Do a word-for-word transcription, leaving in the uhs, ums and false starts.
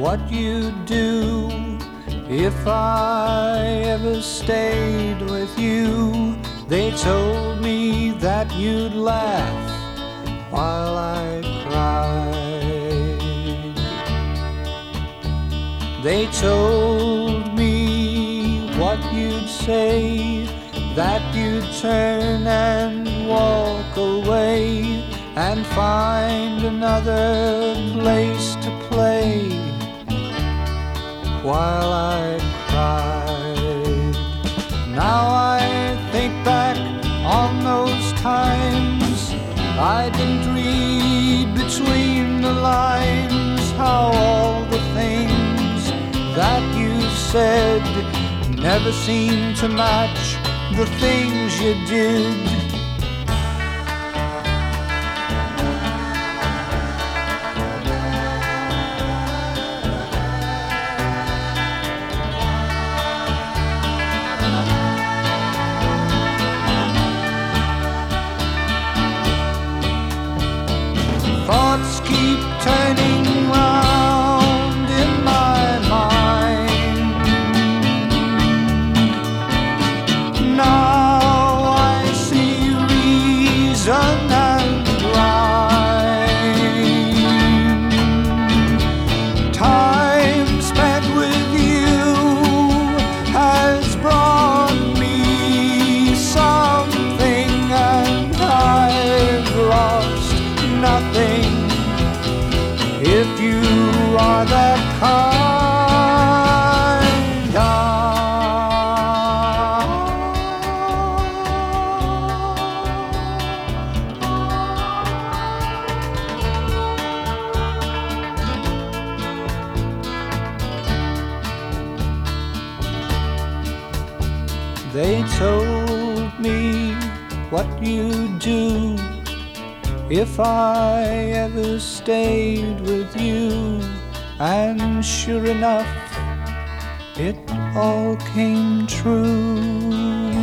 what you'd do if I ever stayed with you. They told me that you'd laugh while I cried. They told me what you'd say, that you'd turn and walk away and find another place to play while I cried. Now I think back on those times, I didn't read between the lines how all the things that you said never seemed to match the things you did. Thoughts keep turning round in my mind. Now I see reason and rhyme. Time spent with you has brought me something, and I've lost nothing. If you are that kind, they told me what you'd do if I ever stayed with you, and sure enough, it all came true.